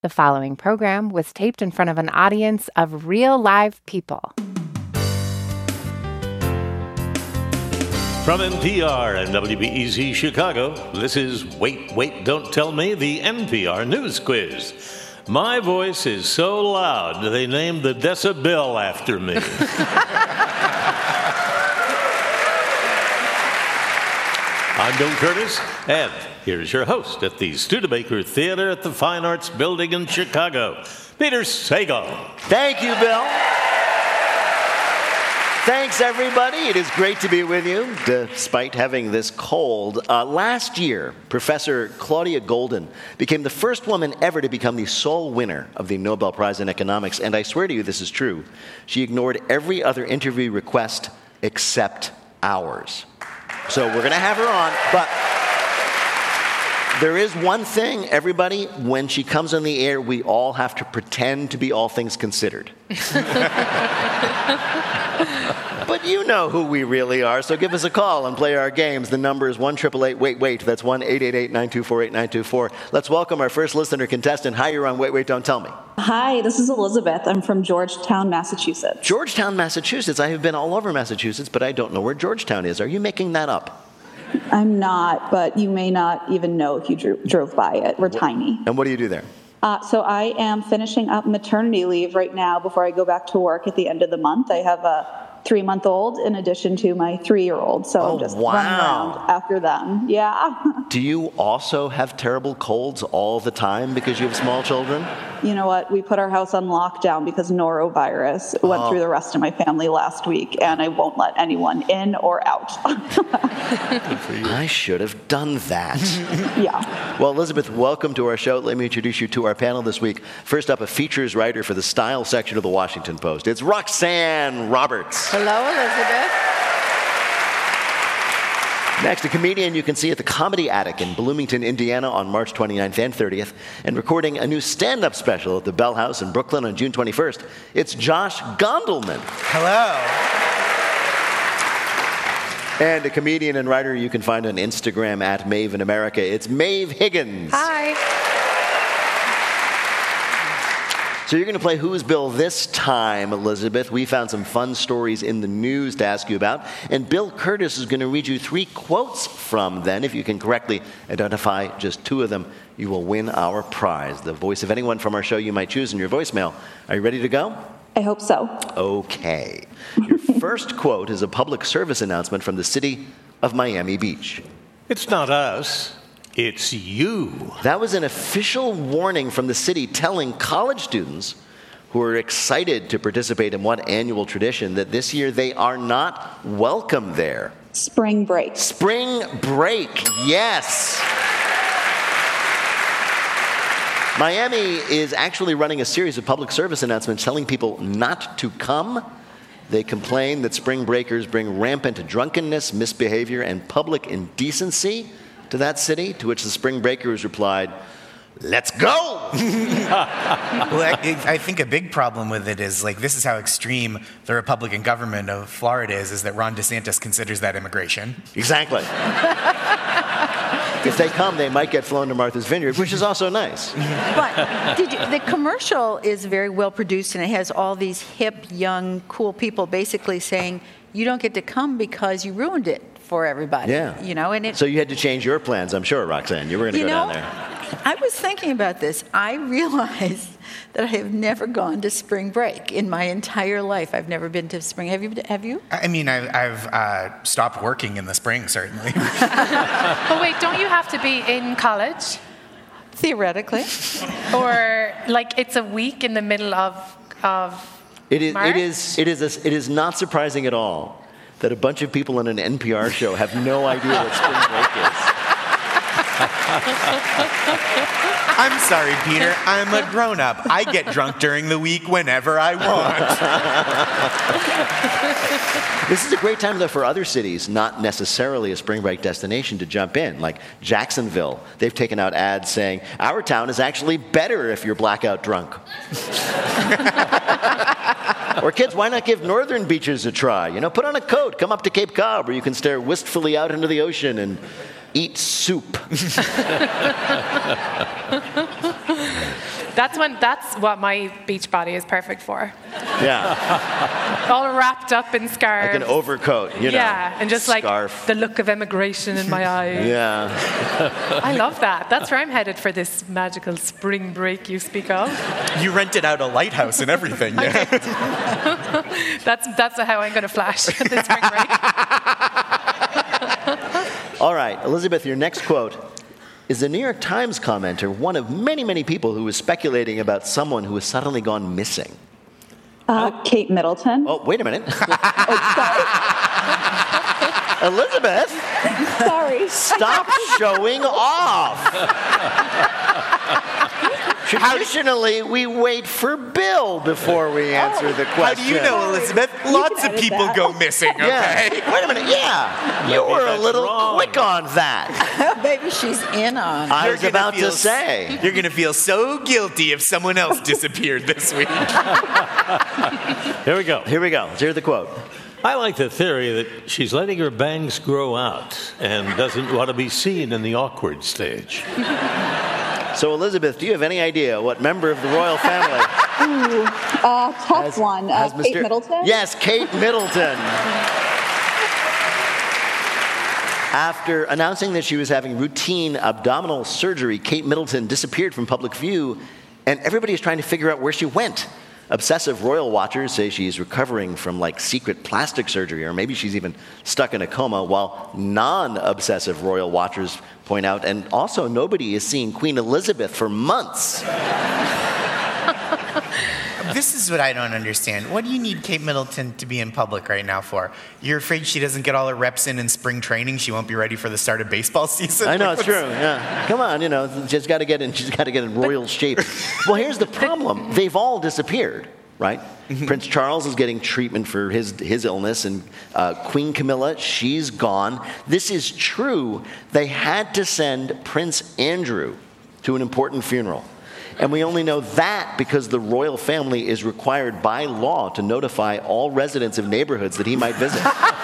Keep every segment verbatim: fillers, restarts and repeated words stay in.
The following program was taped in front of an audience of real live people. From N P R and W B E Z Chicago, this is Wait, Wait, Don't Tell Me, the N P R News Quiz. My voice is so loud, they named the decibel after me. I'm Bill Curtis, and here's your host at the Studebaker Theater at the Fine Arts Building in Chicago, Peter Sagal. Thank you, Bill. Thanks, everybody. It is great to be with you, despite having this cold. Uh, last year, Professor Claudia Goldin became the first woman ever to become the sole winner of the Nobel Prize in Economics, and I swear to you this is true. She ignored every other interview request except ours. So we're going to have her on, but there is one thing, everybody, when she comes on the air, we all have to pretend to be all things considered. But you know who we really are, so give us a call and play our games. The number is one eight eight eight, wait, wait. That's one eight eight eight, nine two four, eight nine two four. Let's welcome our first listener contestant. Hi, you're on Wait, Wait, Don't Tell Me. Hi, this is Elizabeth. I'm from Georgetown, Massachusetts. Georgetown, Massachusetts. I have been all over Massachusetts, but I don't know where Georgetown is. Are you making that up? I'm not, but you may not even know if you drew, drove by it. We're tiny. And what do you do there? Uh, so I am finishing up maternity leave right now before I go back to work at the end of the month. I have a three-month-old in addition to my three-year-old, so oh, I'm just wow. running around after them. Yeah. Do you also have terrible colds all the time because you have small children? You know what? We put our house on lockdown because norovirus went oh. through the rest of my family last week, and I won't let anyone in or out. I should have done that. Yeah. Well, Elizabeth, welcome to our show. Let me introduce you to our panel this week. First up, a features writer for the style section of the Washington Post. It's Roxanne Roberts. Hello, Elizabeth. Next, a comedian you can see at the Comedy Attic in Bloomington, Indiana on March twenty-ninth and thirtieth, and recording a new stand-up special at the Bell House in Brooklyn on June twenty-first. It's Josh Gondelman. Hello. And a comedian and writer you can find on Instagram at Maeve in America. It's Maeve Higgins. Hi. So you're going to play Who's Bill this time, Elizabeth. We found some fun stories in the news to ask you about. And Bill Curtis is going to read you three quotes from them. If you can correctly identify just two of them, you will win our prize. The voice of anyone from our show you might choose in your voicemail. Are you ready to go? I hope so. Okay. Your first quote is a public service announcement from the city of Miami Beach. It's not us. It's you. That was an official warning from the city telling college students who are excited to participate in what annual tradition that this year they are not welcome there. Spring break. Spring break, yes. Miami is actually running a series of public service announcements telling people not to come. They complain that spring breakers bring rampant drunkenness, misbehavior, and public indecency to that city, to which the spring breakers replied, let's go! Well, I, I think a big problem with it is, like, this is how extreme the Republican government of Florida is, is that Ron DeSantis considers that immigration. Exactly. If they come, they might get flown to Martha's Vineyard, which is also nice. But did you, the commercial is very well produced, and it has all these hip, young, cool people basically saying, you don't get to come because you ruined it for everybody. Yeah. You know, and it. So you had to change your plans, I'm sure, Roxanne. You were going to you go know, down there. I was thinking about this. I realized that I have never gone to spring break in my entire life. I've never been to spring. Have you? Have you? I mean, I, I've uh, stopped working in the spring, certainly. But wait, don't you have to be in college? Theoretically. Or like it's a week in the middle of of It is. March? It is. It is. A, it is not surprising at all that a bunch of people on an N P R show have no idea what spring break is. I'm sorry, Peter. I'm a grown-up. I get drunk during the week whenever I want. This is a great time, though, for other cities, not necessarily a spring break destination, to jump in. Like Jacksonville, they've taken out ads saying, our town is actually better if you're blackout drunk. Or kids, why not give northern beaches a try? You know, put on a coat, come up to Cape Cod, where you can stare wistfully out into the ocean and eat soup. That's when. That's what my beach body is perfect for. Yeah. All wrapped up in scarves. Like an overcoat, you know. Yeah, and just Scarf. like the look of emigration in my eyes. Yeah. I love that. That's where I'm headed for this magical spring break you speak of. You rented out a lighthouse and everything. Yeah. that's that's how I'm going to flash this spring break. All right, Elizabeth, your next quote is the New York Times commenter, one of many, many people who was speculating about someone who has suddenly gone missing. Uh, Kate Middleton. Oh, wait a minute. Oh, sorry. Elizabeth, Sorry. stop showing off. Traditionally, we wait for Bill before we answer the How question. do you know, Elizabeth? Lots of edit people that. go missing, okay? Yeah. Wait a minute. Yeah. You were a that's little wrong. quick on that. Maybe she's in on. I You're was gonna about feel to say. You're going to feel so guilty if someone else disappeared this week. Here we go. Here we go. Here's the quote. I like the theory that she's letting her bangs grow out and doesn't want to be seen in the awkward stage. So, Elizabeth, do you have any idea what member of the royal family Ooh, uh, tough has, one. Uh, has Kate myster- Middleton? Yes, Kate Middleton. After announcing that she was having routine abdominal surgery, Kate Middleton disappeared from public view, and everybody is trying to figure out where she went. Obsessive royal watchers say she's recovering from like secret plastic surgery, or maybe she's even stuck in a coma, while non-obsessive royal watchers point out, and also nobody is seeing Queen Elizabeth for months. This is what I don't understand. What do you need Kate Middleton to be in public right now for? You're afraid she doesn't get all her reps in in spring training? She won't be ready for the start of baseball season? I know, Like, it's what's- true. Yeah. Come on, you know, she's got to get in. She's got to get in royal shape. Well, here's the problem: they've all disappeared, right? Prince Charles is getting treatment for his his illness, and uh, Queen Camilla, she's gone. This is true. They had to send Prince Andrew to an important funeral. And we only know that because the royal family is required by law to notify all residents of neighborhoods that he might visit.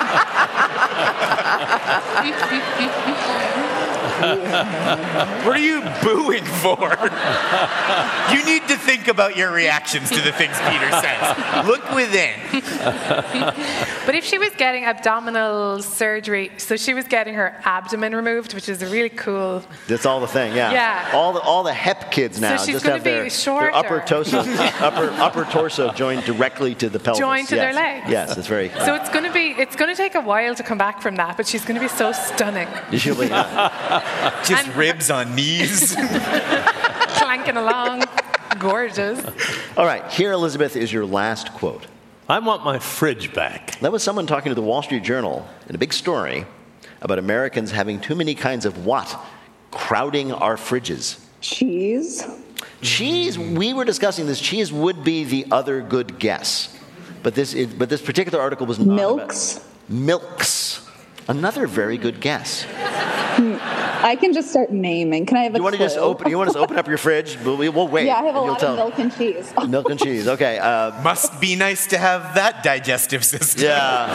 What are you booing for? You need to think about your reactions to the things Peter says. Look within. But if she was getting abdominal surgery, so she was getting her abdomen removed, which is a really cool. That's all the thing, yeah. Yeah. All the all the hep kids now So she's just gonna have their, be their upper shorter. torso upper upper torso joined directly to the pelvis. Joined to their Yes. legs. Yes, it's very. So it's going to be it's going to take a while to come back from that, but she's going to be so stunning, She'll be, yeah. Just And- ribs on knees. clanking along, gorgeous. All right, here, Elizabeth, is your last quote. I want my fridge back. That was someone talking to the Wall Street Journal in a big story about Americans having too many kinds of what? Crowding our fridges. Cheese. Cheese, we were discussing this. Cheese would be the other good guess. But this, is, but this particular article was not Milks. about milks. Another very good guess. I can just start naming. Can I have a You want to just clue? open? You want us to open up your fridge? We'll, we'll wait. Yeah, I have a and you'll lot tell. of milk and cheese. Milk and cheese. Okay. Uh, Must be nice to have that digestive system. yeah,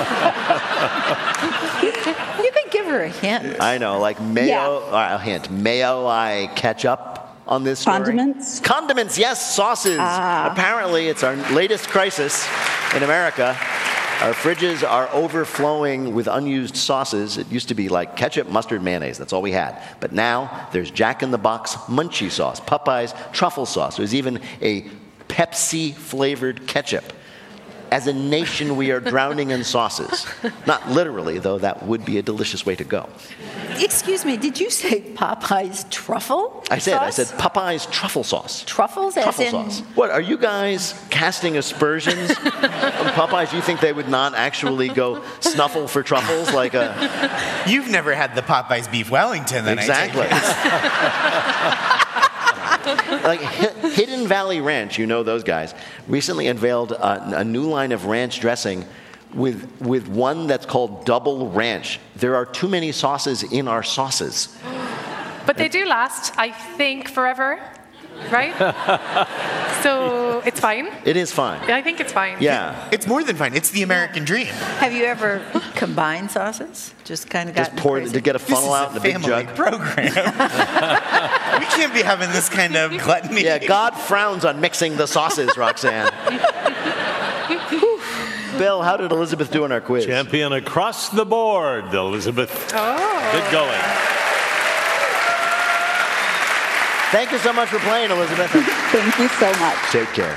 You could give her a hint. I know. Like mayo. Yeah. All right, I'll hint. Mayo. I ketchup on this story. Condiments? Condiments. Yes, sauces. Ah. Apparently, it's our latest crisis in America. Our fridges are overflowing with unused sauces. It used to be like ketchup, mustard, mayonnaise. That's all we had. But now there's Jack in the Box munchie sauce, Popeye's truffle sauce. There's even a Pepsi flavored ketchup. As a nation, we are drowning in sauces. Not literally, though that would be a delicious way to go. Excuse me, did you say Popeye's truffle? I said, I sauce? said Popeye's truffle sauce. Truffles as Truffle in sauce. What, are you guys casting aspersions on Popeyes? You think they would not actually go snuffle for truffles like a... You've never had the Popeyes beef Wellington, then Exactly. I take it. Like Hi- Hidden Valley Ranch, you know those guys, recently unveiled a, a new line of ranch dressing with, with one that's called Double Ranch. There are too many sauces in our sauces. But they do last, I think, forever, right? So it's fine. It is fine. I think it's fine. Yeah. It's more than fine. It's the American dream. Have you ever combined sauces? Just kind of got Just pour to get a This funnel is out a in a big family jug. program. We can't be having this kind of gluttony. Yeah, God frowns on mixing the sauces, Roxanne. Bill, how did Elizabeth do in our quiz? Champion across the board, Elizabeth. Oh. Good going. Thank you so much for playing, Elizabeth. Thank you so much. Take care.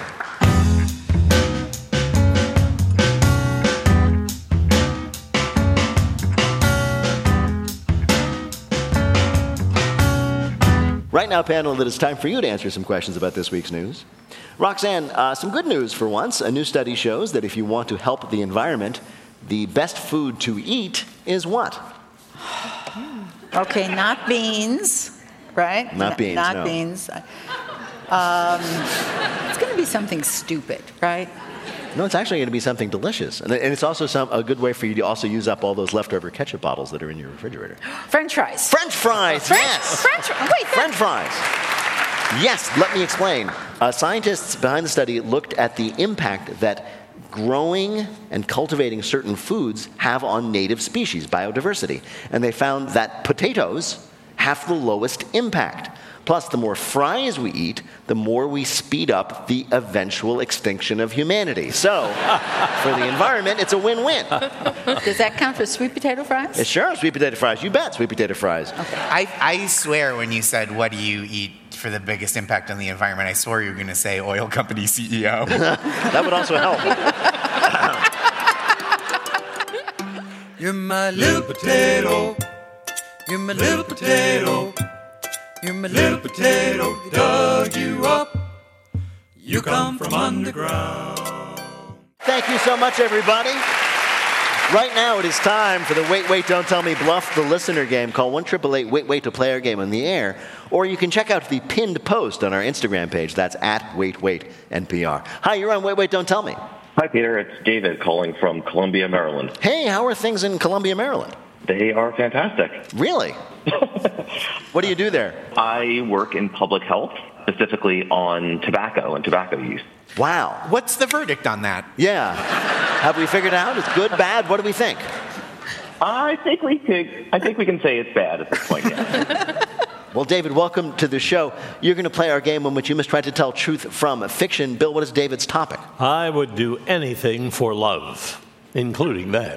Right now, panel, it is time for you to answer some questions about this week's news. Roxanne, uh, some good news for once. A new study shows that if you want to help the environment, the best food to eat is what? Okay, not beans, right? Not beans, Not no. beans. Um, it's going to be something stupid, right? No, it's actually going to be something delicious. And and it's also some, a good way for you to also use up all those leftover ketchup bottles that are in your refrigerator. French fries. French fries, French, yes! French, wait, French fries. Yes, let me explain. Uh, scientists behind the study looked at the impact that growing and cultivating certain foods have on native species, biodiversity. And they found that potatoes have the lowest impact. Plus, the more fries we eat, the more we speed up the eventual extinction of humanity. So, for the environment, it's a win-win. Does that count for sweet potato fries? It's sure, sweet potato fries. You bet, sweet potato fries. I, I swear when you said, what do you eat for the biggest impact on the environment, I swore you were going to say oil company C E O. That would also help. You're my little potato. You're my little potato. You're my little potato. Dug you up. You come from underground. Thank you so much, everybody. Right now, it is time for the Wait, Wait, Don't Tell Me Bluff the Listener game. Call one eight eight eight, wait, wait to play our game on the air. Or you can check out the pinned post on our Instagram page. That's at Wait, Wait, N P R. Hi, you're on Wait, Wait, Don't Tell Me. Hi, Peter. It's David calling from Columbia, Maryland. Hey, how are things in Columbia, Maryland? They are fantastic. Really? What do you do there? I work in public health, specifically on tobacco and tobacco use. Wow. What's the verdict on that? Yeah. Have we figured out? It's good, bad? What do we think? I think we could. I think we can say it's bad at this point. Yeah. Well, David, welcome to the show. You're going to play our game in which you must try to tell truth from fiction. Bill, what is David's topic? I would do anything for love, including that.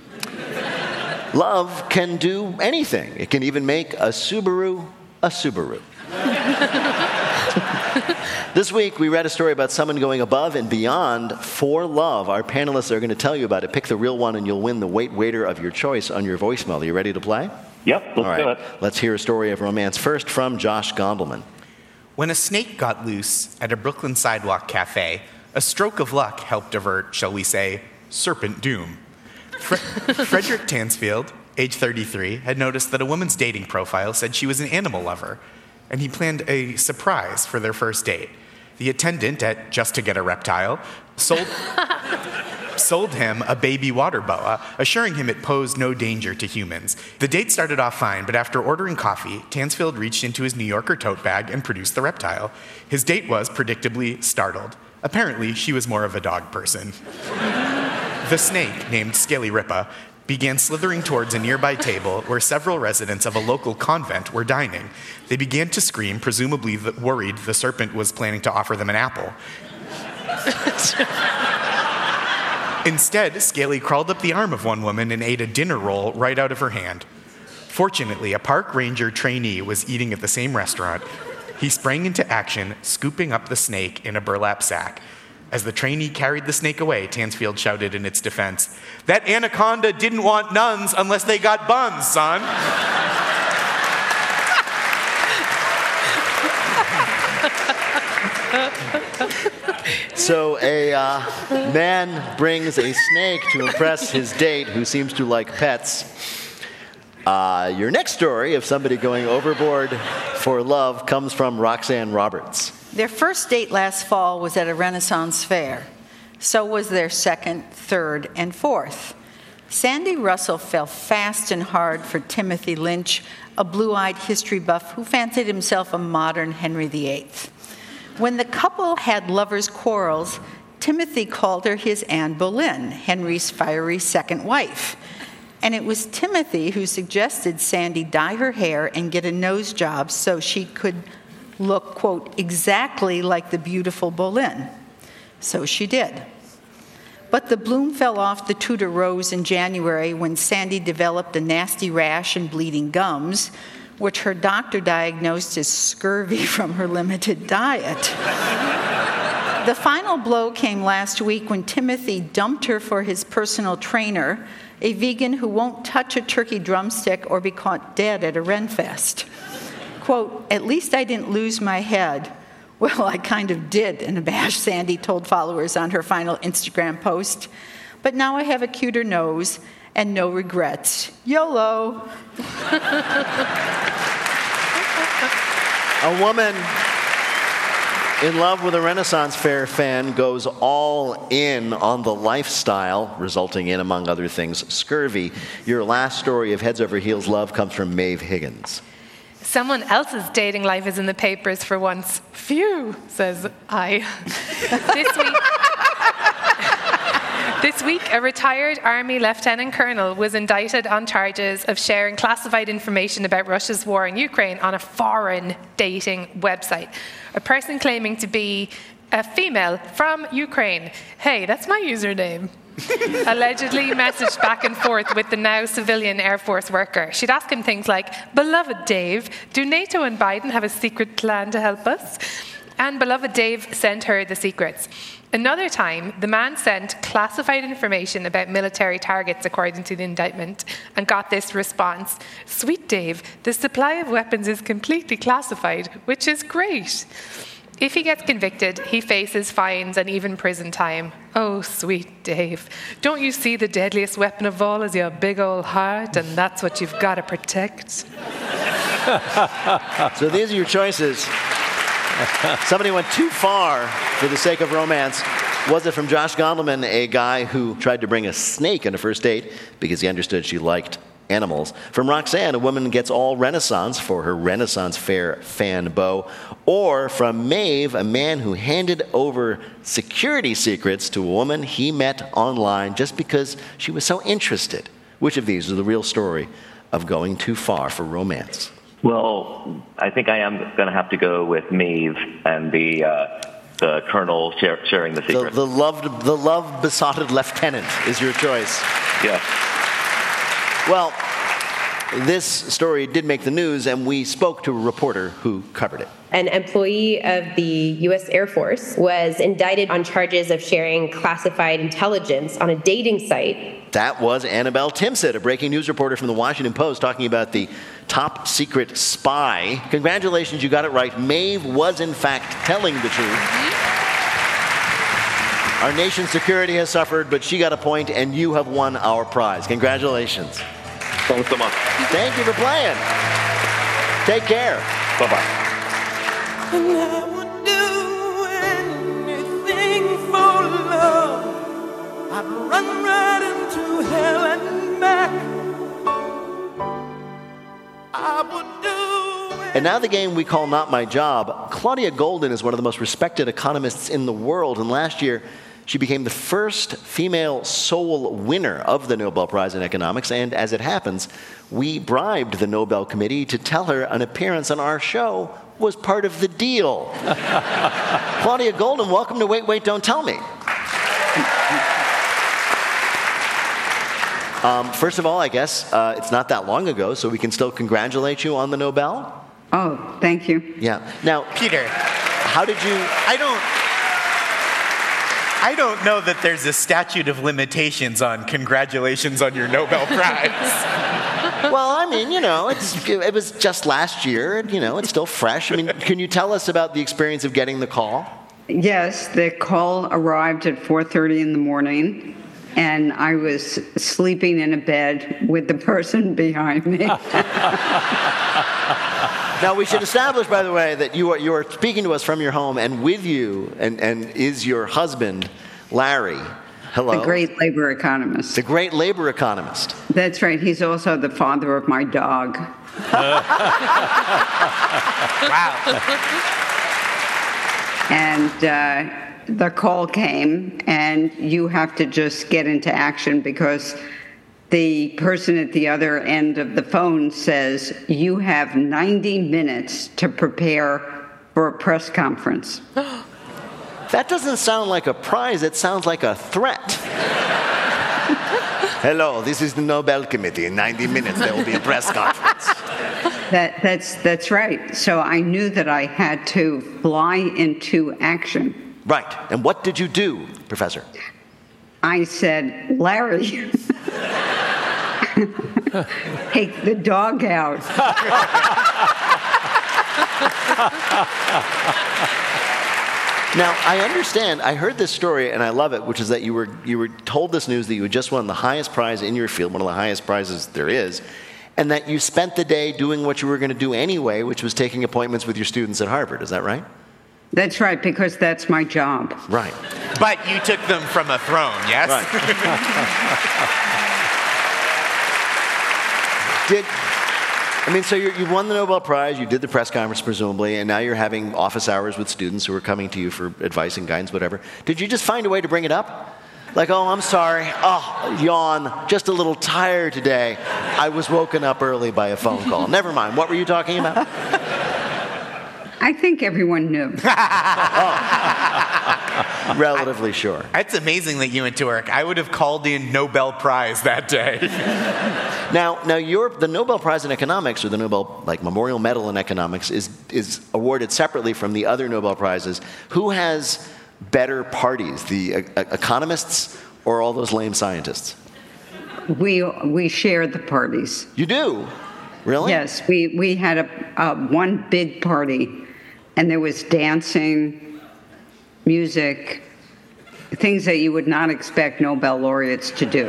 Love can do anything. It can even make a Subaru a Subaru. This week, we read a story about someone going above and beyond for love. Our panelists are going to tell you about it. Pick the real one, and you'll win the Wait Waiter of your choice on your voicemail. Are you ready to play? Yep, let's All right. do it. Let's hear a story of romance first from Josh Gondelman. When a snake got loose at a Brooklyn sidewalk cafe, a stroke of luck helped avert, shall we say, serpent doom. Fre- Frederick Tansfield, age thirty-three, had noticed that a woman's dating profile said she was an animal lover, and he planned a surprise for their first date. The attendant at Just to Get a Reptile sold, sold him a baby water boa, assuring him it posed no danger to humans. The date started off fine, but after ordering coffee, Tansfield reached into his New Yorker tote bag and produced the reptile. His date was, predictably, startled. Apparently, she was more of a dog person. The snake, named Scaly Ripa, began slithering towards a nearby table where several residents of a local convent were dining. They began to scream, presumably the, worried the serpent was planning to offer them an apple. Instead, Scaly crawled up the arm of one woman and ate a dinner roll right out of her hand. Fortunately, a park ranger trainee was eating at the same restaurant. He sprang into action, scooping up the snake in a burlap sack. As the trainee carried the snake away, Tansfield shouted in its defense, "That anaconda didn't want nuns unless they got buns, son." So a uh, man brings a snake to impress his date who seems to like pets. Uh, your next story of somebody going overboard for love comes from Roxanne Roberts. Their first date last fall was at a Renaissance fair. So was their second, third, and fourth. Sandy Russell fell fast and hard for Timothy Lynch, a blue-eyed history buff who fancied himself a modern Henry the Eighth. When the couple had lovers' quarrels, Timothy called her his Anne Boleyn, Henry's fiery second wife. And it was Timothy who suggested Sandy dye her hair and get a nose job so she could look, quote, exactly like the beautiful Boleyn. So she did. But the bloom fell off the Tudor rose in January when Sandy developed a nasty rash and bleeding gums, which her doctor diagnosed as scurvy from her limited diet. The final blow came last week when Timothy dumped her for his personal trainer, a vegan who won't touch a turkey drumstick or be caught dead at a Renfest. Quote, at least I didn't lose my head. Well, I kind of did in a bash, Sandy told followers on her final Instagram post. But now I have a cuter nose and no regrets. YOLO. A woman in love with a Renaissance Fair fan goes all in on the lifestyle, resulting in, among other things, scurvy. Your last story of heads over heels love comes from Maeve Higgins. Someone else's dating life is in the papers for once. Phew, says I. This week, this week, a retired Army Lieutenant Colonel was indicted on charges of sharing classified information about Russia's war in Ukraine on a foreign dating website. A person claiming to be a female from Ukraine. Hey, that's my username. Allegedly messaged back and forth with the now civilian Air Force worker. She'd ask him things like, beloved Dave, do NATO and Biden have a secret plan to help us? And beloved Dave sent her the secrets. Another time, the man sent classified information about military targets, according to the indictment, and got this response, sweet Dave, the supply of weapons is completely classified, which is great. If he gets convicted, he faces fines and even prison time. Oh, sweet Dave. Don't you see the deadliest weapon of all is your big old heart, and that's what you've got to protect? So these are your choices. Somebody went too far for the sake of romance. Was it from Josh Gondelman, a guy who tried to bring a snake on a first date because he understood she liked animals? From Roxanne, a woman gets all Renaissance for her Renaissance Fair fan beau. Or from Maeve, a man who handed over security secrets to a woman he met online just because she was so interested. Which of these is the real story of going too far for romance? Well, I think I am going to have to go with Maeve and the uh, the colonel share, sharing the secret. The, the loved, the love besotted lieutenant is your choice. Yes. Well, this story did make the news, and we spoke to a reporter who covered it. An employee of the U S Air Force was indicted on charges of sharing classified intelligence on a dating site. That was Annabelle Timsit, a breaking news reporter from the Washington Post, talking about the top secret spy. Congratulations, you got it right. Maeve was, in fact, telling the truth. Our nation's security has suffered, but she got a point, and you have won our prize. Congratulations. Thanks so much. Thank you for playing. Take care. Bye-bye. And I would do anything for love. I'd run right into hell and back. I would do it. And now the game we call Not My Job. Claudia Goldin is one of the most respected economists in the world, and last year she became the first female sole winner of the Nobel Prize in Economics, and as it happens, we bribed the Nobel Committee to tell her an appearance on our show was part of the deal. Claudia Goldin, welcome to Wait, Wait, Don't Tell Me. Um, first of all, I guess uh, it's not that long ago, so we can still congratulate you on the Nobel. Oh, thank you. Yeah. Now, Peter, how did you... I don't... I don't know that there's a statute of limitations on congratulations on your Nobel Prize. Well, I mean, you know, it's, it was just last year, and, you know, it's still fresh. I mean, can you tell us about the experience of getting the call? Yes, the call arrived at four thirty in the morning, and I was sleeping in a bed with the person behind me. Now, we should establish, by the way, that you are, you are speaking to us from your home, and with you and, and is your husband, Larry. Hello. The great labor economist. The great labor economist. That's right. He's also the father of my dog. Wow. And uh, the call came, and you have to just get into action because the person at the other end of the phone says, "You have ninety minutes to prepare for a press conference." That doesn't sound like a prize. It sounds like a threat. Hello, this is the Nobel Committee. In ninety minutes, there will be a press conference. That, that's, that's right. So I knew that I had to fly into action. Right. And what did you do, Professor? I said, "Larry, take the dog out." Now, I understand, I heard this story, and I love it, which is that you were you were told this news that you had just won the highest prize in your field, one of the highest prizes there is, and that you spent the day doing what you were going to do anyway, which was taking appointments with your students at Harvard. Is that right? That's right, because that's my job. Right. But you took them from a throne, yes? Right. Did... I mean, so you're, you won the Nobel Prize, you did the press conference, presumably, and now you're having office hours with students who are coming to you for advice and guidance, whatever. Did you just find a way to bring it up? Like, "Oh, I'm sorry. Oh, yawn. Just a little tired today. I was woken up early by a phone call." Never mind. What were you talking about? I think everyone knew. Oh. Relatively sure. It's amazing that you went to work. I would have called in Nobel Prize that day. Now, now your, the Nobel Prize in Economics, or the Nobel like Memorial Medal in Economics, is is awarded separately from the other Nobel Prizes. Who has better parties, the uh, economists or all those lame scientists? We we shared the parties. You do? Really? Yes, we, we had a, a one big party, and there was dancing, music, things that you would not expect Nobel laureates to do.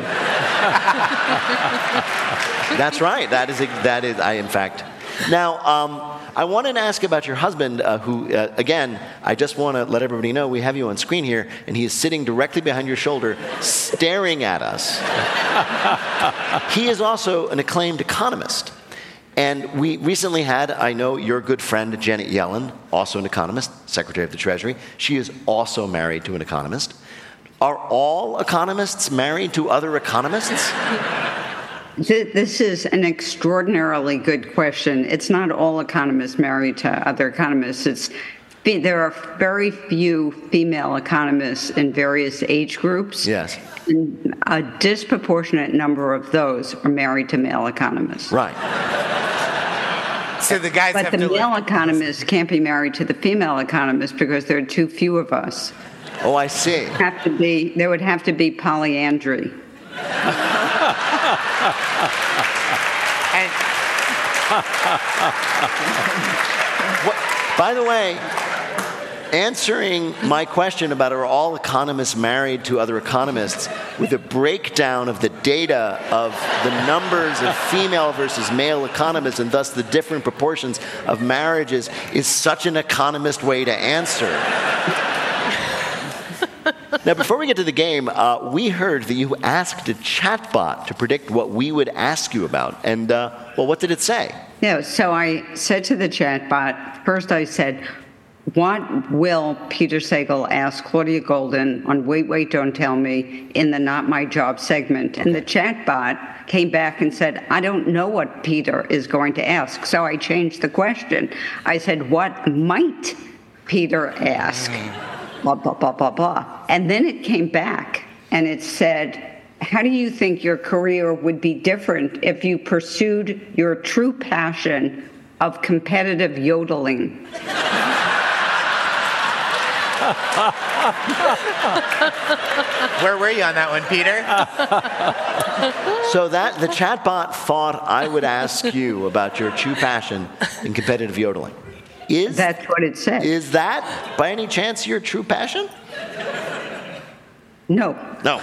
That's right. That is, that is, I, in fact. Now, um, I wanted to ask about your husband, uh, who, uh, again, I just want to let everybody know we have you on screen here, and he is sitting directly behind your shoulder, staring at us. He is also an acclaimed economist. And we recently had, I know, your good friend, Janet Yellen, also an economist, Secretary of the Treasury. She is also married to an economist. Are all economists married to other economists? This is an extraordinarily good question. It's not all economists married to other economists. It's, there are very few female economists in various age groups. Yes. And a disproportionate number of those are married to male economists. Right. So the guys but have the to male live. economists can't be married to the female economists because there are too few of us. Oh, I see. Have to be, there would have to be polyandry. And what, by the way, answering my question about are all economists married to other economists with a breakdown of the data of the numbers of female versus male economists and thus the different proportions of marriages is such an economist way to answer. Now, before we get to the game, uh, we heard that you asked a chatbot to predict what we would ask you about. And, uh, well, what did it say? Yeah, so I said to the chatbot, first I said, what will Peter Sagal ask Claudia Goldin on Wait, Wait, Don't Tell Me in the Not My Job segment? And the chatbot came back and said, I don't know what Peter is going to ask. So I changed the question. I said, what might Peter ask? Blah, blah, blah, blah, blah. And then it came back and it said, how do you think your career would be different if you pursued your true passion of competitive yodeling? Where were you on that one, Peter? So that the chatbot thought I would ask you about your true passion in competitive yodeling. Is That's what it said. Is that, by any chance, your true passion? No. No.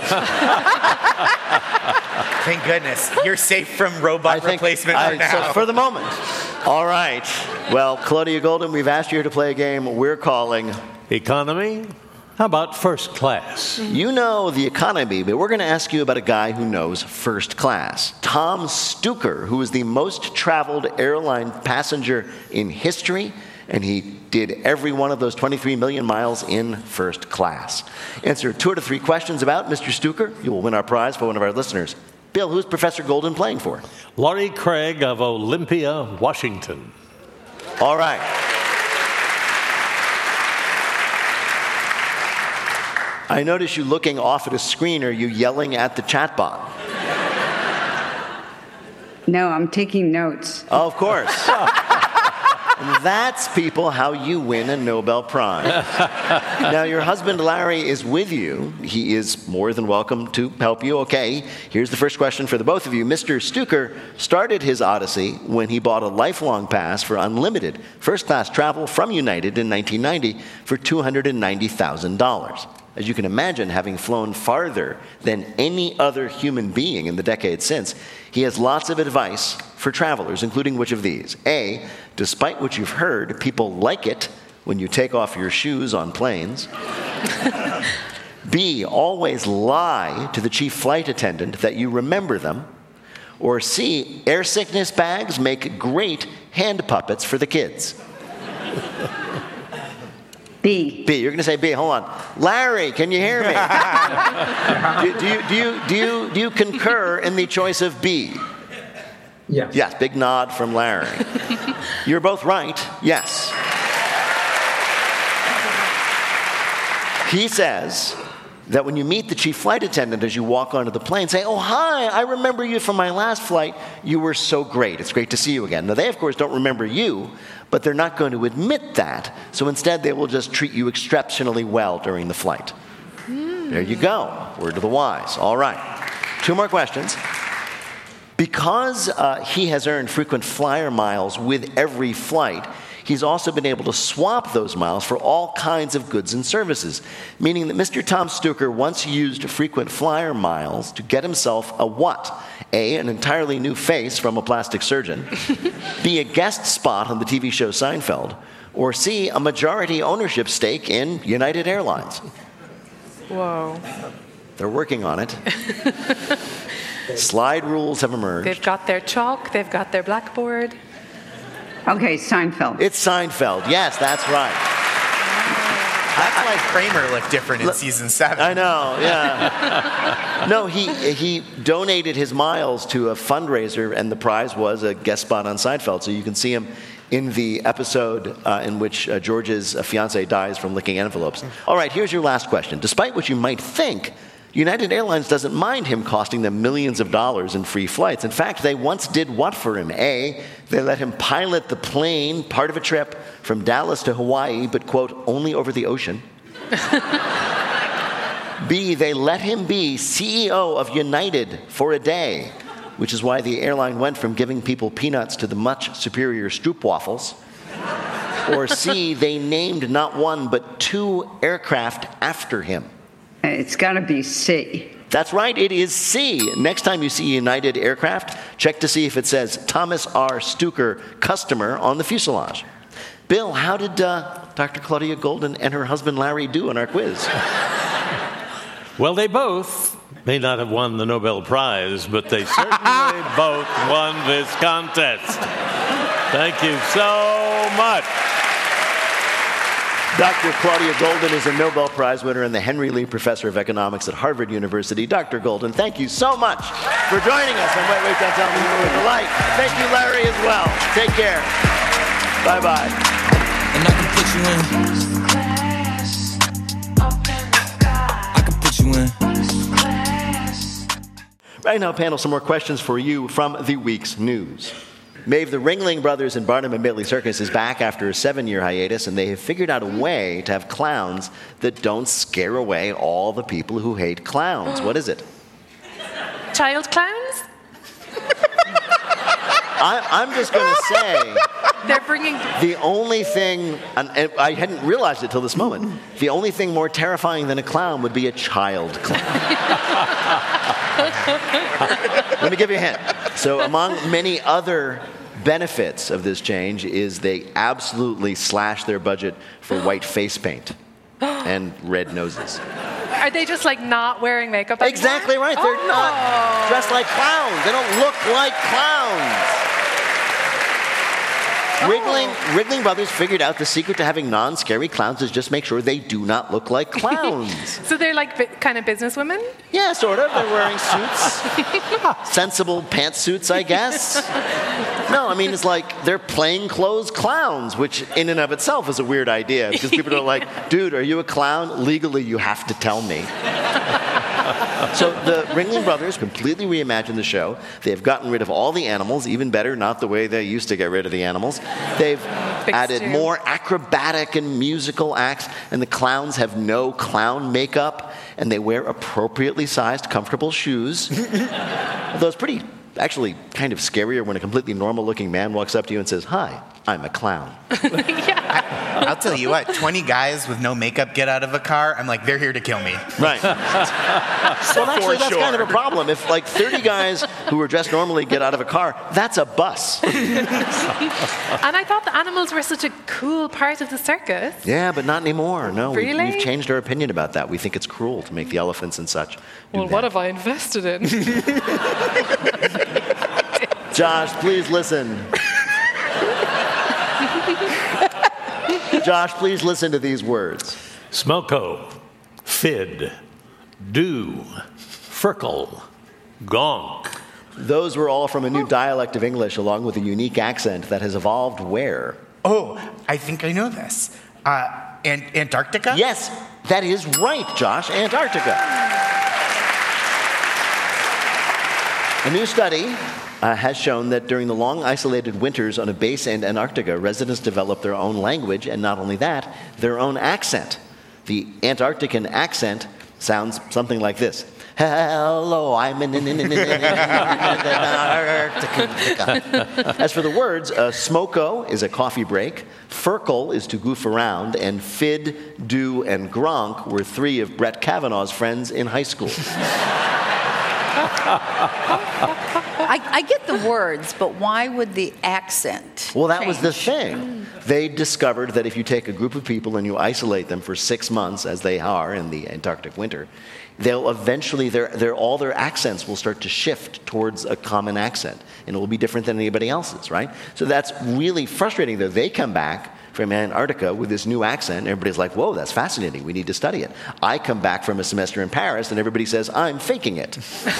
Thank goodness. You're safe from robot I think, replacement I, for now. So for the moment. All right. Well, Claudia Goldin, we've asked you to play a game we're calling Economy? How about first class? You know the economy, but we're going to ask you about a guy who knows first class. Tom Stuker, who is the most traveled airline passenger in history, and he did every one of those twenty-three million miles in first class. Answer two or three questions about Mister Stuker. You will win our prize for one of our listeners Bill, who's Professor Golden playing for? Laurie Craig of Olympia, Washington. All right. I notice you looking off at a screen. Are you yelling at the chatbot? No, I'm taking notes. Oh, of course. And that's, people, how you win a Nobel Prize. Now, your husband, Larry, is with you. He is more than welcome to help you. Okay, here's the first question for the both of you. Mister Stuker started his odyssey when he bought a lifelong pass for unlimited first-class travel from United in nineteen ninety for two hundred ninety thousand dollars. As you can imagine, having flown farther than any other human being in the decades since, he has lots of advice for travelers, including which of these? A, despite what you've heard, people like it when you take off your shoes on planes. B, always lie to the chief flight attendant that you remember them. Or C, air sickness bags make great hand puppets for the kids. B. B. You're going to say B. Hold on. Larry, can you hear me? do, do, you, do, you, do, you, do you concur in the choice of B? Yes. Yes. Big nod from Larry. You're both right. Yes. He says that when you meet the chief flight attendant as you walk onto the plane, say, oh, hi, I remember you from my last flight. You were so great. It's great to see you again. Now, they, of course, don't remember you, but they're not going to admit that. So instead, they will just treat you exceptionally well during the flight. Mm. There you go. Word to the wise. All right. Two more questions. Because uh, he has earned frequent flyer miles with every flight, he's also been able to swap those miles for all kinds of goods and services, meaning that Mister Tom Stuker once used frequent flyer miles to get himself a what? A, an entirely new face from a plastic surgeon. B, a guest spot on the T V show Seinfeld. Or C, a majority ownership stake in United Airlines. Whoa. They're working on it. Slide rules have emerged. They've got their chalk, they've got their blackboard. Okay, Seinfeld. It's Seinfeld. Yes, that's right. That's why Kramer looked different in Look, season seven. I know, yeah. No, he he donated his miles to a fundraiser, and the prize was a guest spot on Seinfeld. So you can see him in the episode uh, in which uh, George's uh, fiancée dies from licking envelopes. All right, here's your last question. Despite what you might think, United Airlines doesn't mind him costing them millions of dollars in free flights. In fact, they once did what for him? A, they let him pilot the plane, part of a trip, from Dallas to Hawaii, but, quote, only over the ocean. B, they let him be C E O of United for a day, which is why the airline went from giving people peanuts to the much superior stroopwafels. Or C, they named not one but two aircraft after him. It's got to be C. That's right, it is C. Next time you see United aircraft, check to see if it says Thomas R. Stuker, customer, on the fuselage. Bill, how did uh, Doctor Claudia Golden and her husband Larry do in our quiz? Well, they both may not have won the Nobel Prize, but they certainly both won this contest. Thank you so much. Doctor Claudia Golden is a Nobel Prize winner and the Henry Lee Professor of Economics at Harvard University. Doctor Golden, thank you so much for joining us on Wait, Wait, Don't Tell Me. You were a delight. Thank you, Larry, as well. Take care. Bye-bye. And I can put you in. I can put you in. Right now, panel, some more questions for you from the week's news. Maeve, the Ringling Brothers and Barnum and Bailey Circus is back after a seven-year hiatus, and they have figured out a way to have clowns that don't scare away all the people who hate clowns. What is it? Child clowns? I, I'm just going to say... They're bringing... The only thing, and I hadn't realized it till this moment, the only thing more terrifying than a clown would be a child clown. Let me give you a hint. So among many other benefits of this change is they absolutely slashed their budget for white face paint and red noses. Are they just like not wearing makeup anymore? Exactly right. They're oh. not dressed like clowns. They don't look like clowns. Wriggling, Wriggling Brothers figured out the secret to having non-scary clowns is just make sure they do not look like clowns. So they're like bi- kind of businesswomen? Yeah, sort of. They're wearing suits. Sensible pantsuits, I guess. No, I mean, it's like they're plainclothes clowns, which in and of itself is a weird idea because people are like, dude, are you a clown? Legally, you have to tell me. So the Ringling Brothers completely reimagined the show. They've gotten rid of all the animals, even better, not the way they used to get rid of the animals. They've Big added stew. more acrobatic and musical acts, and the clowns have no clown makeup, and they wear appropriately sized, comfortable shoes. Although it's pretty, actually, kind of scarier when a completely normal-looking man walks up to you and says, "Hi, I'm a clown." Yeah. I, I'll tell you what, twenty guys with no makeup get out of a car, I'm like, they're here to kill me. Right. Well, actually, that's sure. kind of a problem. If like thirty guys who are dressed normally get out of a car, that's a bus. And I thought the animals were such a cool part of the circus. Yeah, but not anymore. No, really? we, we've changed our opinion about that. We think it's cruel to make the elephants and such. Well, that. what have I invested in? Josh, please listen. Josh, please listen to these words. Smoko, fid, do, firkle, gonk. Those were all from a new dialect of English along with a unique accent that has evolved where? Oh, I think I know this. Uh, Ant- Antarctica? Yes, that is right, Josh, Antarctica. A new study Uh, has shown that during the long isolated winters on a base in Antarctica, residents develop their own language, and not only that, their own accent. The Antarctican accent sounds something like this. Hello, I'm in Antarctica. As for the words, uh, smoko is a coffee break, firkle is to goof around, and fid, do, and gronk were three of Brett Kavanaugh's friends in high school. I, I get the words, but why would the accent Well, that change? was the thing. They discovered that if you take a group of people and you isolate them for six months, as they are in the Antarctic winter, they'll eventually, their, their, all their accents will start to shift towards a common accent, and it will be different than anybody else's, right? So that's really frustrating, though. They come back from Antarctica with this new accent, and everybody's like, whoa, that's fascinating, we need to study it. I come back from a semester in Paris, and everybody says, I'm faking it.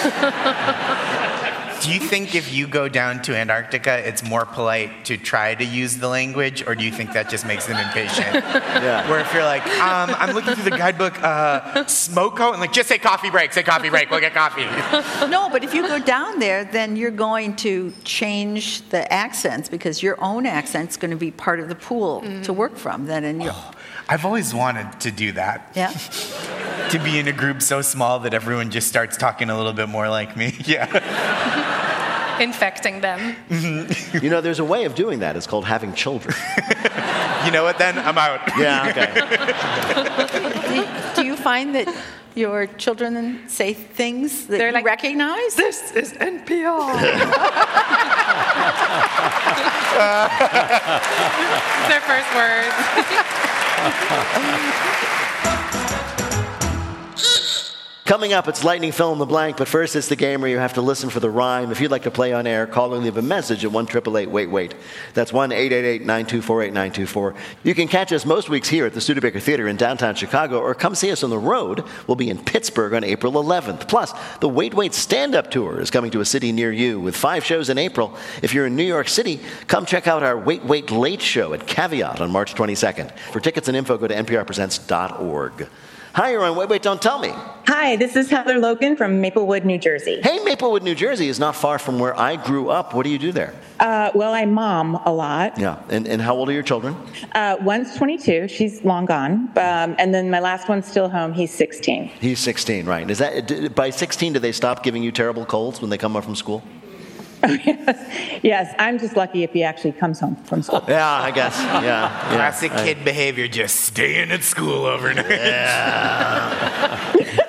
Do you think if you go down to Antarctica, it's more polite to try to use the language, or do you think that just makes them impatient? Yeah. Where if you're like, um, I'm looking through the guidebook, uh, smoko, and like, just say coffee break, say coffee break, we'll get coffee. No, but if you go down there, then you're going to change the accents because your own accent's going to be part of the pool mm. to work from. Then in your. Oh, I've always wanted to do that. Yeah. To be in a group so small that everyone just starts talking a little bit more like me. Yeah. Infecting them. Mm-hmm. You know, there's a way of doing that. It's called having children. You know what, then? I'm out. Yeah, okay. do, do you find that your children say things that They're you like, recognize? This is N P R. Their first words. Coming up, it's Lightning Fill in the Blank, but first it's the game where you have to listen for the rhyme. If you'd like to play on air, call or leave a message at one eight eight eight, wait, wait. That's one eight eight eight, nine two four, eight nine two four. You can catch us most weeks here at the Studebaker Theater in downtown Chicago, or come see us on the road. We'll be in Pittsburgh on April eleventh. Plus, the Wait, Wait stand-up tour is coming to a city near you with five shows in April. If you're in New York City, come check out our Wait, Wait Late show at Caveat on March twenty-second. For tickets and info, go to N P R presents dot org. Hi, you're on Wait, Wait, Don't Tell Me. Hi, this is Heather Logan from Maplewood, New Jersey. Hey, Maplewood, New Jersey is not far from where I grew up. What do you do there? Uh, well, I mom a lot. Yeah, and, and how old are your children? Uh, one's twenty-two, she's long gone, um, and then my last one's still home, he's sixteen. He's sixteen, right. Is that by sixteen, do they stop giving you terrible colds when they come home from school? Oh, yes. Yes, I'm just lucky if he actually comes home from school. Yeah, I guess. Yeah. yeah. Classic I, kid behavior, just staying at school overnight. Yeah.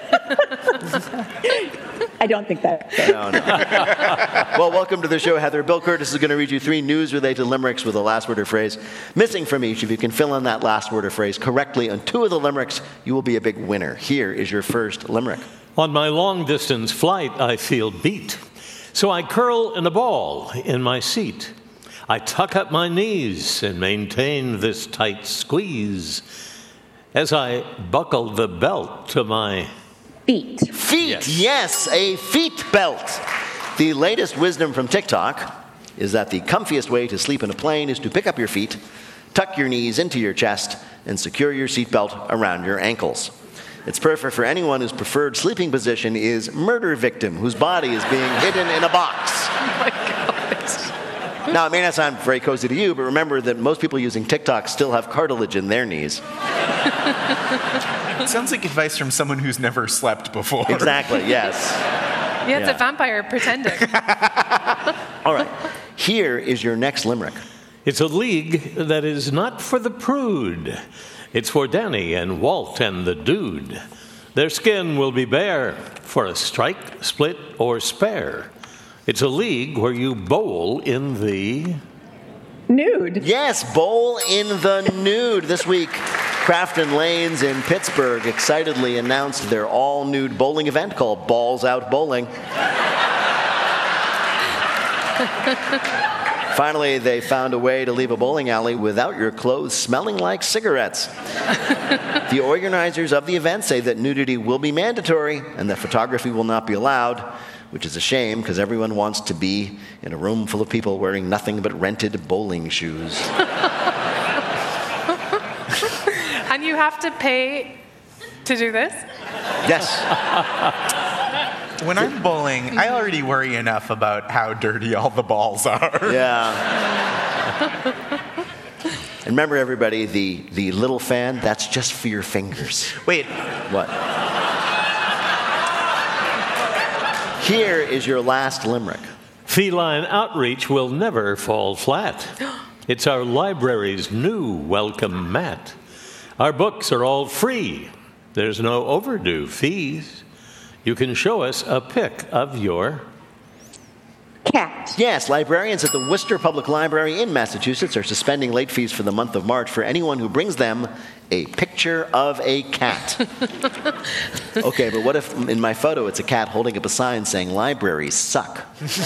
I don't think that. No, no. Well, welcome to the show, Heather. Bill Curtis is going to read you three news-related limericks with a last word or phrase missing from each. If you can fill in that last word or phrase correctly on two of the limericks, you will be a big winner. Here is your first limerick. On my long-distance flight, I feel beat. So I curl in a ball in my seat. I tuck up my knees and maintain this tight squeeze as I buckle the belt to my feet. Feet, yes, yes a feet belt. The latest wisdom from TikTok is that the comfiest way to sleep in a plane is to pick up your feet, tuck your knees into your chest, and secure your seatbelt around your ankles. It's perfect for anyone whose preferred sleeping position is murder victim, whose body is being hidden in a box. Oh my God. Now, it may not sound very cozy to you, but remember that most people using TikTok still have cartilage in their knees. It sounds like advice from someone who's never slept before. Exactly, yes. Yeah, it's Yeah. a vampire pretending. All right, here is your next limerick. It's a league that is not for the prude. It's for Danny and Walt and the dude. Their skin will be bare for a strike, split, or spare. It's a league where you bowl in the... nude. Yes, bowl in the nude. This week, Crafton Lanes in Pittsburgh excitedly announced their all-nude bowling event called Balls Out Bowling. Finally, they found a way to leave a bowling alley without your clothes smelling like cigarettes. The organizers of the event say that nudity will be mandatory and that photography will not be allowed, which is a shame because everyone wants to be in a room full of people wearing nothing but rented bowling shoes. And you have to pay to do this? Yes. When I'm bowling, I already worry enough about how dirty all the balls are. Yeah. And remember, everybody, the, the little fan, that's just for your fingers. Wait. What? Here is your last limerick. Feline outreach will never fall flat. It's our library's new welcome mat. Our books are all free. There's no overdue fees. You can show us a pic of your... cat. Yes, librarians at the Worcester Public Library in Massachusetts are suspending late fees for the month of March for anyone who brings them a picture of a cat. Okay, but what if in my photo it's a cat holding up a sign saying libraries suck?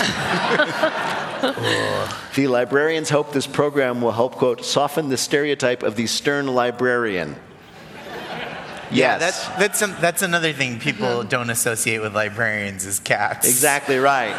The librarians hope this program will help, quote, soften the stereotype of the stern librarian. Yeah, Yes. that's that's some, that's another thing people don't associate with librarians is cats. Exactly right.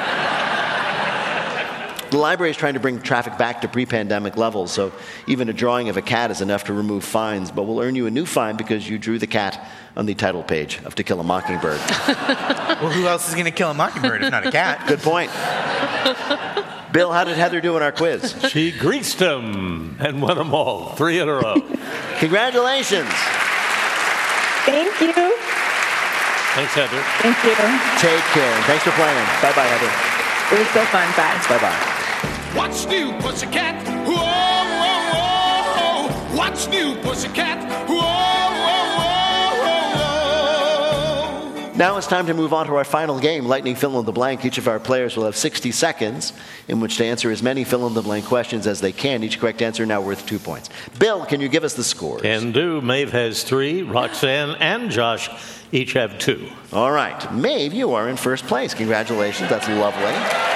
The library is trying to bring traffic back to pre-pandemic levels, so even a drawing of a cat is enough to remove fines, but we'll earn you a new fine because you drew the cat on the title page of To Kill a Mockingbird. Well, who else is going to kill a mockingbird if not a cat? Good point. Bill, how did Heather do in our quiz? She greased them and won them all, three in a row. Congratulations. Thank you. Thanks, Heather. Thank you. Take care. And thanks for playing. Bye-bye, Heather. It was so fun. Bye. Bye-bye. What's new, pussycat? Whoa, whoa, whoa. What's new, pussycat? Whoa, whoa, whoa, whoa. Now it's time to move on to our final game, Lightning Fill in the Blank. Each of our players will have sixty seconds in which to answer as many fill in the blank questions as they can. Each correct answer now worth two points. Bill, can you give us the scores? Can do. Maeve has three. Roxanne and Josh each have two. All right. Maeve, you are in first place. Congratulations. That's lovely.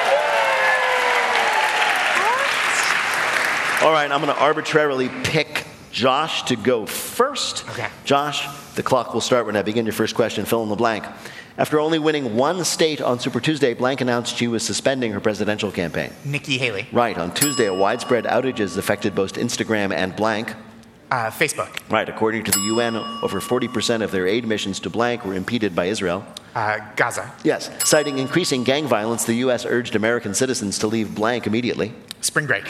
All right, I'm going to arbitrarily pick Josh to go first. Okay. Josh, the clock will start when I begin your first question. Fill in the blank. After only winning one state on Super Tuesday, Blank announced she was suspending her presidential campaign. Nikki Haley. Right. On Tuesday, a widespread outage has affected both Instagram and Blank. Uh, Facebook. Right. According to the U N, over forty percent of their aid missions to Blank were impeded by Israel. Uh, Gaza. Yes. Citing increasing gang violence, the U S urged American citizens to leave Blank immediately. Spring break.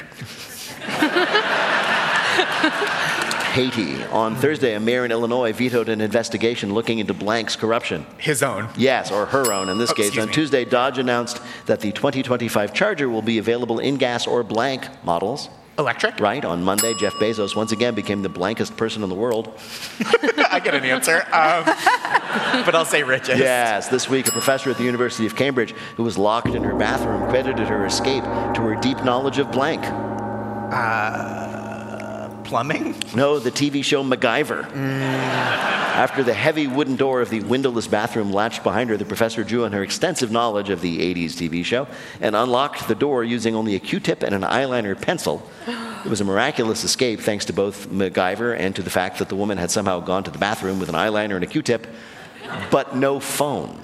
Haiti. On Thursday, a mayor in Illinois vetoed an investigation looking into Blank's corruption. His own. Yes, or her own in this Oh, case. excuse On me. Tuesday, Dodge announced that the twenty twenty-five Charger will be available in gas or Blank models. Electric. Right. On Monday, Jeff Bezos once again became the blankest person in the world. I get an answer. Um, but I'll say richest. Yes. This week, a professor at the University of Cambridge who was locked in her bathroom credited her escape to her deep knowledge of Blank. Uh, Plumbing? No, the T V show MacGyver. Mm. After the heavy wooden door of the windowless bathroom latched behind her, the professor drew on her extensive knowledge of the eighties T V show and unlocked the door using only a Q-tip and an eyeliner pencil. It was a miraculous escape thanks to both MacGyver and to the fact that the woman had somehow gone to the bathroom with an eyeliner and a Q-tip, but no phone.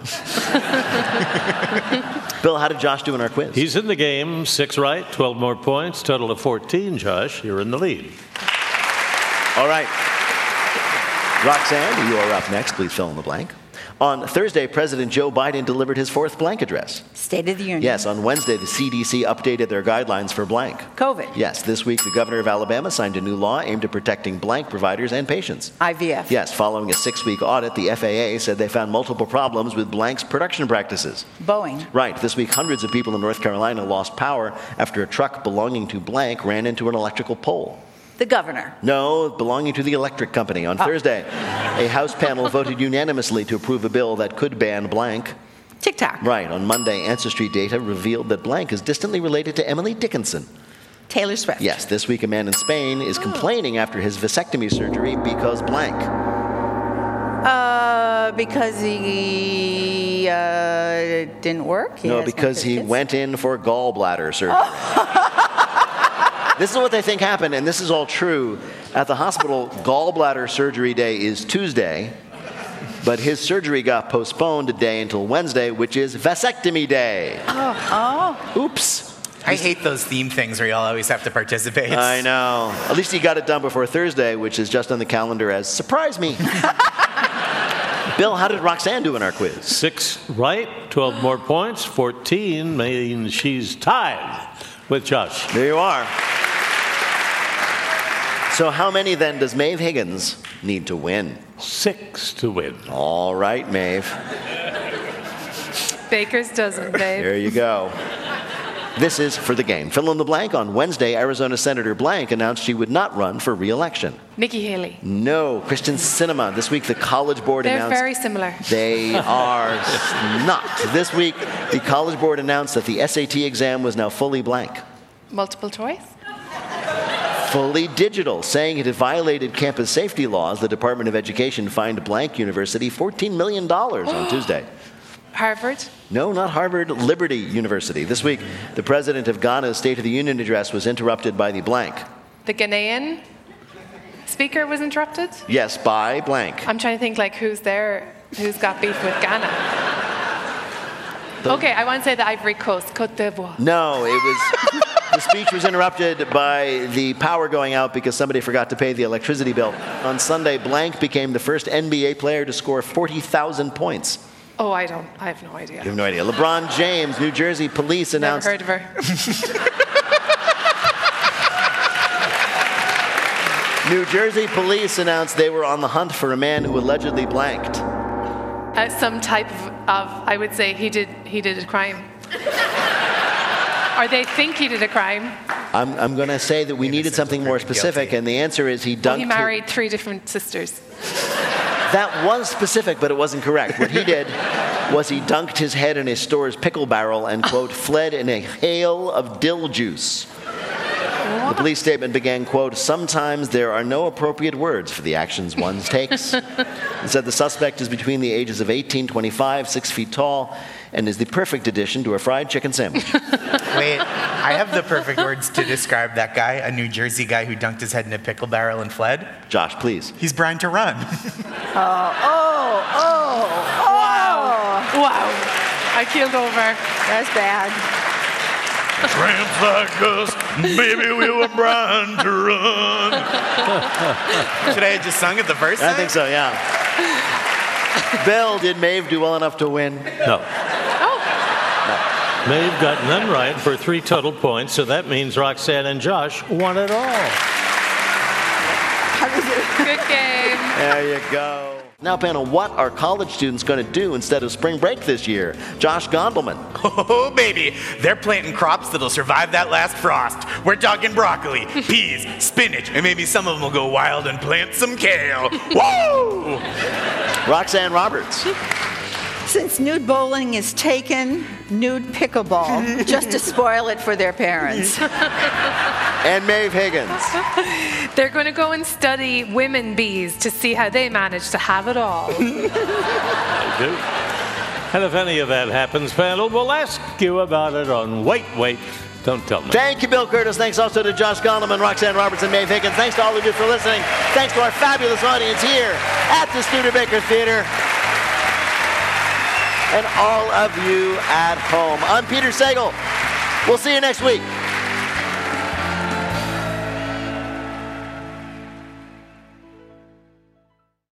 Bill, how did Josh do in our quiz? He's in the game. Six right, twelve more points, total of fourteen. Josh, you're in the lead. All right. Roxanne, you are up next. Please fill in the blank. On Thursday, President Joe Biden delivered his fourth blank address. State of the Union. Yes, on Wednesday, the C D C updated their guidelines for blank. COVID. Yes, this week, the governor of Alabama signed a new law aimed at protecting blank providers and patients. I V F. Yes, following a six-week audit, the F A A said they found multiple problems with blank's production practices. Boeing. Right. This week, hundreds of people in North Carolina lost power after a truck belonging to blank ran into an electrical pole. The governor. No, belonging to the electric company. On oh. Thursday, a House panel voted unanimously to approve a bill that could ban blank. TikTok. Right. On Monday, Ancestry data revealed that blank is distantly related to Emily Dickinson. Taylor Swift. Yes, this week a man in Spain is oh. complaining after his vasectomy surgery because blank. Uh, because he uh, didn't work? He no, because he went in for gallbladder surgery. Oh. This is what they think happened, and this is all true. At the hospital, gallbladder surgery day is Tuesday, but his surgery got postponed a day until Wednesday, which is vasectomy day. Oh. oh. Oops. I hate those theme things where y'all always have to participate. I know. At least he got it done before Thursday, which is just on the calendar as surprise me. Bill, how did Roxanne do in our quiz? Six right, twelve more points, fourteen means she's tied with Josh. There you are. So how many, then, does Maeve Higgins need to win? Six to win. All right, Maeve. Baker's dozen, babe. There you go. This is For the Game. Fill in the blank. On Wednesday, Arizona Senator Blank announced she would not run for re-election. Nikki Haley. No. Kristen Sinema. This week, the College Board They're announced... They're very similar. They are not. This week, the College Board announced that the S A T exam was now fully blank. Multiple choice? Fully digital, saying it had violated campus safety laws. The Department of Education fined blank university fourteen million dollars on Tuesday. Harvard? No, not Harvard, Liberty University. This week, the president of Ghana's State of the Union address was interrupted by the blank. The Ghanaian speaker was interrupted? Yes, by blank. I'm trying to think, like, who's there, who's got beef with Ghana? The, okay, I want to say the Ivory Coast, Côte d'Ivoire. No, it was... The speech was interrupted by the power going out because somebody forgot to pay the electricity bill. On Sunday, blank became the first N B A player to score forty thousand points. Oh, I don't. I have no idea. You have no idea. LeBron James, New Jersey police announced... Never heard of her. New Jersey police announced they were on the hunt for a man who allegedly blanked. Uh, some type of, of, I would say, he did, he did a crime. Or they think he did a crime. I'm, I'm going to say that we needed something more specific, guilty. And the answer is he dunked... Well, he married his... three different sisters. That was specific, but it wasn't correct. What he did was he dunked his head in his store's pickle barrel and, quote, fled in a hail of dill juice. What? The police statement began, quote, sometimes there are no appropriate words for the actions one takes. It said the suspect is between the ages of eighteen, twenty-five, six feet tall, and is the perfect addition to a fried chicken sandwich. Wait, I have the perfect words to describe that guy, a New Jersey guy who dunked his head in a pickle barrel and fled. Josh, please. He's Brian to run. oh, oh, oh, oh. Wow. Wow. I keeled over. That's bad. Tramps like us, baby, we were Brian to run. Should I have just sung it the first time? I think so, yeah. Bill, did Maeve do well enough to win? No. Maeve got none right for three total points, so that means Roxanne and Josh won it all. Good game. There you go. Now, panel, what are college students going to do instead of spring break this year? Josh Gondelman. Oh, baby. They're planting crops that'll survive that last frost. We're talking broccoli, peas, spinach, and maybe some of them will go wild and plant some kale. Woo! Roxanne Roberts. Since nude bowling is taken, nude pickleball, just to spoil it for their parents. And Maeve Higgins. They're going to go and study women bees to see how they manage to have it all. I do. And if any of that happens, panel, we'll ask you about it on Wait, Wait, Don't Tell Me. Thank you, Bill Curtis. Thanks also to Josh Gondelman, Roxanne Roberts, and Maeve Higgins. Thanks to all of you for listening. Thanks to our fabulous audience here at the Studebaker Theater. And all of you at home. I'm Peter Sagal. We'll see you next week.